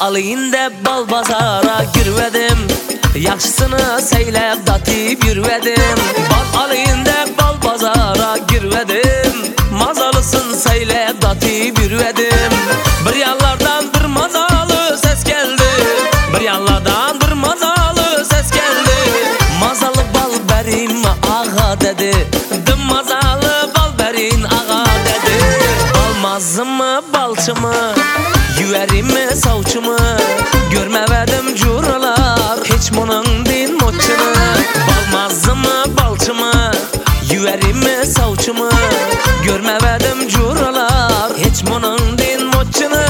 alayım da bal bazara girvedim, yaxşısını seylep datip yürvedim. Bal alayım da bal bazara girvedim, mazalısın seylep datip yürvedim. Bir yanlardan bir mazalı ses geldi, bir yanlardan bir mazalı ses geldi. Mazalı bal berim ağa dedi, dım mazalı bal berin ağa dedi. Balmazı mı balçı mı, yüverim mi savçı mı, görmevedim curalar hiç bunun din moçunu. Balmazı mı balçı mı, yüverim mi savçı mı, görmevedim curalar hiç bunun din moçunu.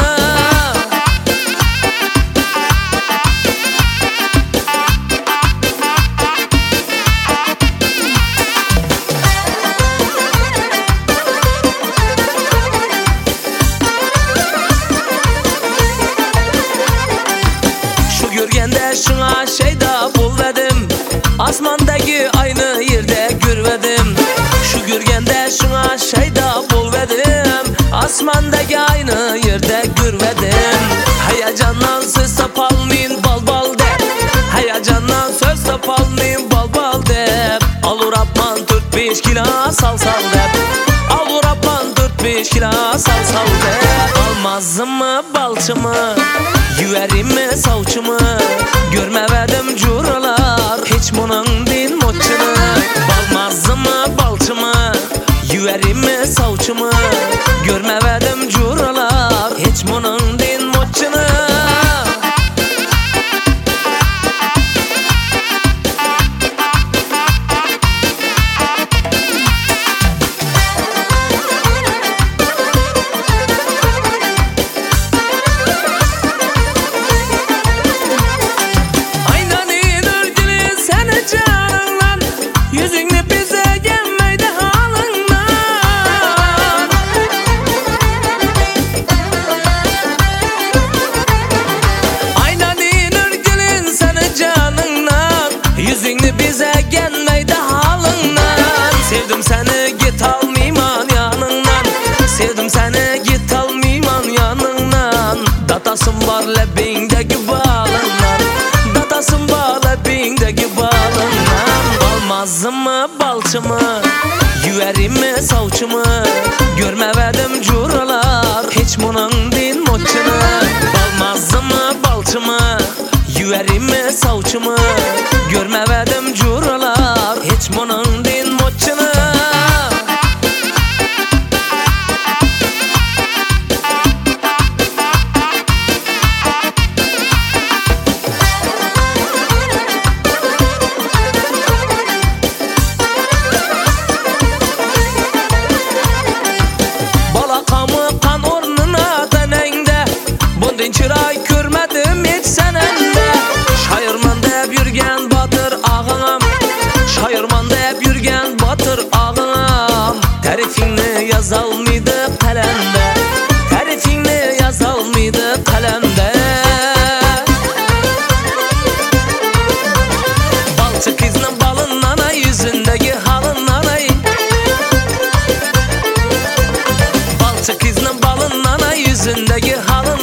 Görgende şuna şeyda bulvedim, asmandaki aynı yerde görvedim. Şu görgende şuna şeyda bulvedim, asmandaki aynı yerde görvedim. Heyecandan söz tapalmayın bal bal de, heyecandan söz tapalmayın bal bal de. Alur apman 4-5 kilo sal sal de, alur apman 4-5 kilo sal sal de. Almazı mı balçı mı, yüverim mi savçı mı, görmevedim curalar hiç bunun din moçunu. Balmazı mı balçı mı, yüverim mi savçı mı, görmevedim curalar hiç bunun din moçunu. Yüzünü bize gelmeydi halından, sevdim seni git almayman yanından, sevdim seni git almayman yanından. Datasın var lebindeki balından, datasın var lebindeki balından. Balmazı mı balçı mı, yüverim mi savçı mı, görmevedim curalar hiç bunun din moçunu. Balmazı mı balçı mı, yüverim mi savçı mı, görmevedim curalar hiç bunun din moçunu. Balakamı kan ornuna denende, bundan çıray görmedim hiç senende. Şairman deb yürgen batır ağam, şairman deb yürgen batır ağam. Tarifini yazalmaydı kalemde, tarifini yazalmaydı kalemde. Balçı kızının balından ay, yüzündeki halından ay, balçı kızının balından ay, yüzündeki halından.